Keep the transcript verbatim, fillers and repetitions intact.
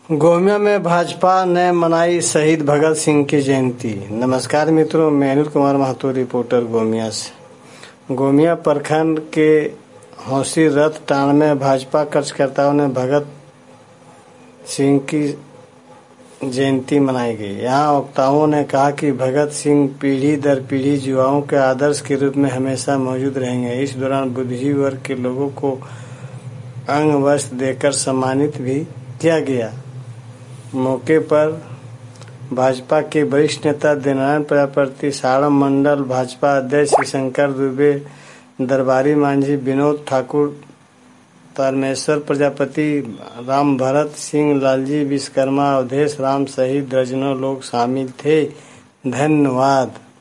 गोमिया में भाजपा ने मनाई शहीद भगत सिंह की जयंती। नमस्कार मित्रों, मैं अनिल कुमार महतो, रिपोर्टर गोमिया से। गोमिया प्रखंड के हौसी रथ टाण में भाजपा कार्यकर्ताओं ने भगत सिंह की जयंती मनाई गई। यहाँ वक्ताओं ने कहा कि भगत सिंह पीढ़ी दर पीढ़ी युवाओं के आदर्श के रूप में हमेशा मौजूद रहेंगे। इस दौरान बुद्धिजीवी वर्ग के लोगों को अंग वस्त्र देकर सम्मानित भी किया गया। मौके पर भाजपा के वरिष्ठ नेता देवनारायण प्रजापति, साड़म मंडल भाजपा अध्यक्ष शंकर दुबे, दरबारी मांझी विनोद ठाकुर, तारमेश्वर प्रजापति, राम भरत सिंह, लालजी विश्वकर्मा, अवधेश राम सहित दर्जनों लोग शामिल थे। धन्यवाद।